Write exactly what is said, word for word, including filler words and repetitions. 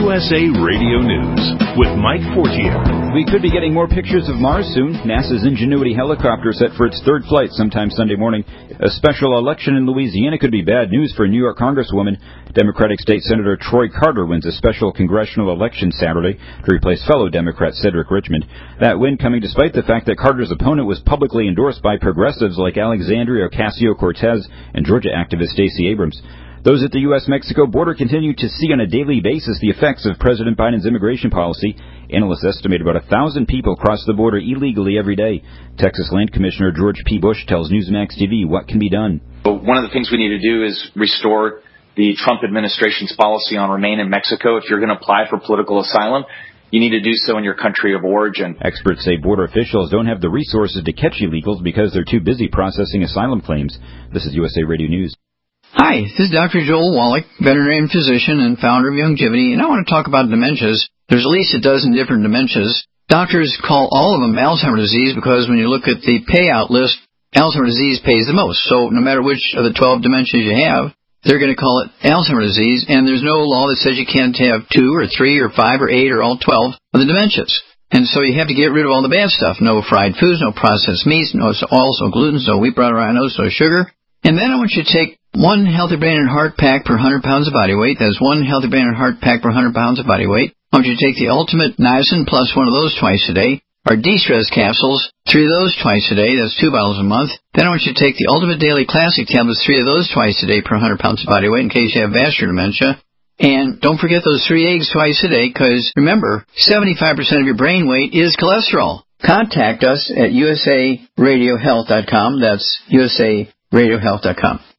U S A Radio News with Mike Fortier. We could be getting more pictures of Mars soon. NASA's Ingenuity helicopter set for its third flight sometime Sunday morning. A special election in Louisiana could be bad news for New York Congresswoman. Democratic State Senator Troy Carter wins a special congressional election Saturday to replace fellow Democrat Cedric Richmond. That win coming despite the fact that Carter's opponent was publicly endorsed by progressives like Alexandria Ocasio-Cortez and Georgia activist Stacey Abrams. Those at the U S Mexico border continue to see on a daily basis the effects of President Biden's immigration policy. Analysts estimate about a thousand people cross the border illegally every day. Texas Land Commissioner George P. Bush tells Newsmax T V what can be done. One of the things we need to do is restore the Trump administration's policy on remain in Mexico. If you're going to apply for political asylum, you need to do so in your country of origin. Experts say border officials don't have the resources to catch illegals because they're too busy processing asylum claims. This is U S A Radio News. Hi, this is Doctor Joel Wallach, veterinarian physician and founder of Youngevity, and I want to talk about dementias. There's at least a dozen different dementias. Doctors call all of them Alzheimer's disease because when you look at the payout list, Alzheimer's disease pays the most. So no matter which of the twelve dementias you have, they're going to call it Alzheimer's disease, and there's no law that says you can't have two or three or five or eight or all twelve of the dementias. And so you have to get rid of all the bad stuff. No fried foods, no processed meats, no oils, no gluten, no wheat, brown rhinos, no sugar. And then I want you to take one Healthy Brain and Heart pack per one hundred pounds of body weight. That's one Healthy Brain and Heart pack per one hundred pounds of body weight. I want you to take the Ultimate Niacin plus one of those twice a day. Or De-Stress capsules, three of those twice a day. That's two bottles a month. Then I want you to take the Ultimate Daily Classic tablets, three of those twice a day per one hundred pounds of body weight in case you have vascular dementia. And don't forget those three eggs twice a day because, remember, seventy-five percent of your brain weight is cholesterol. Contact us at U S A radio health dot com. That's U S A radio health dot com.